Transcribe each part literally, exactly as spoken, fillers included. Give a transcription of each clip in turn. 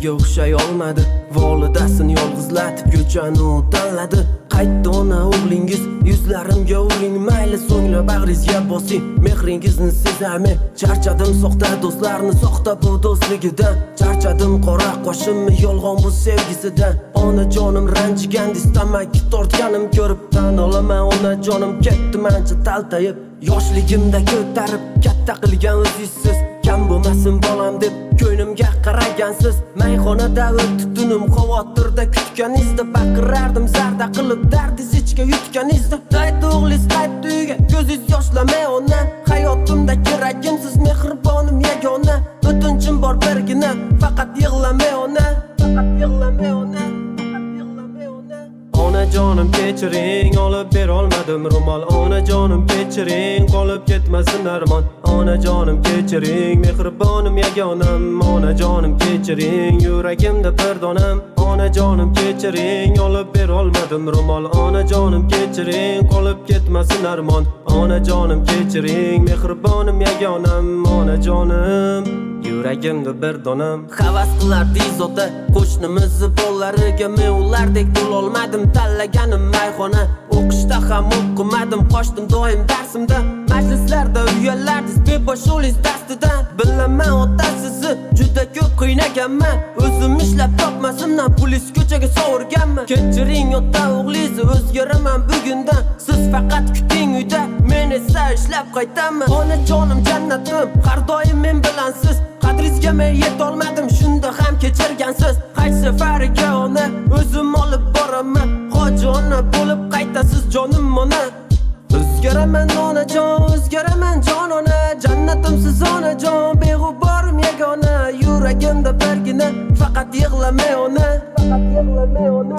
senga o'xshay olmadi. Volidasini yolg'izlatib ko'chani u tanladi. Qaytdi ona o'g'lingiz, yuzlarimga uring, mayli so'ngla bag'ringizga bosing. Mehringizni sezaman, charchadim soxta do'stlarni, soxta bu do'stligidan. Charchadim qora qoshimni, yolg'on bu sevgisidan. Onajonim ranjigan, istamaki tortganim ko'rib tan olaman. Onajonim ketdi mancha taltayib, yoshligimda ko'tarib katta qilgan o'zingsiz. Kam bo'lmasin bolam deb ko'nglimga qaragansiz. Mayxonada o'tdi tunim, xavotirda kutganingizda baqirardim zarda qilib, dardiz ichga yutganingizda. Qaytdi o'g'lingiz, qaytdi uyga, ko'zingiz yoshlamay ona. Hayotimda keragimsiz, mehribonim yagona. O'tinchim bor birgina, faqat yig'lamay ona. Faqat yig'lamay ona. Onajonim kechiring, olib ber olmadim ro'mol. Onajonim kechiring, qolib ketmasin armon. Onajonim kechiring, mehribonim yagonam. Onajonim kechiring, yuragimda bir donam. Onajonim kechiring, olib ber olmadim ro'mol. Onajonim kechiring, qolib ketmasin armon. Onajonim kechiring, mehribonim yagonam. Onajonim yuragimda bir donam. Havas qilardi zota qo'shnimiz bollariga, men ulardek bo'lolmadim. Tanlaganim mayxona, o'qishda ham o'qimadim, qochdim doim darsimda. Majlislarda uyalardiz, bebosh o'liz dastidan. Bilaman otasizni juda ko'p qiynaganman. O'zim ishlab topmasimdan polis ko'chaga sovurganman. Kechiring ota o'g'lingizni, o'zgaraman bugundan. Siz faqat kuting uyda, men esa ishlab qaytaman. Onajonim jannatim, har doim men bilansiz. Qadringizga men yetolmadim, shunda ham kechirgansiz. Qaysi safariga ona o'zim olib boraman. Hoji ona bo'lib qaytasiz jonim ona. O'zgaraman onajon, o'zgaraman jon ona. Jannatimsiz onajon, beg'uborim yagona. Yuragimda birgina, faqat yig'lamay ona. Faqat yig'lamay ona.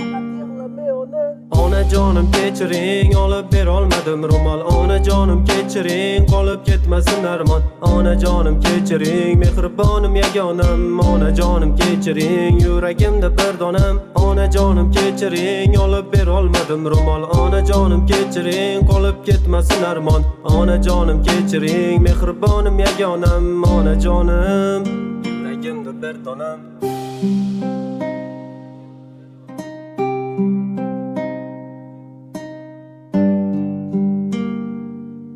Onajonim kechiring, olib ber olmadim ro'mol. Onajonim kechiring, qolib ketmasin armon. Onajonim kechiring, mehribonim yagonam. Onajonim kechiring, yuragimda bir donam. Onajonim kechiring, olib ber olmadim ro'mol. Onajonim kechiring, qolib ketmasin armon. Onajonim kechiring, mehribonim yagonam. Onajonim yuragimda bir donam.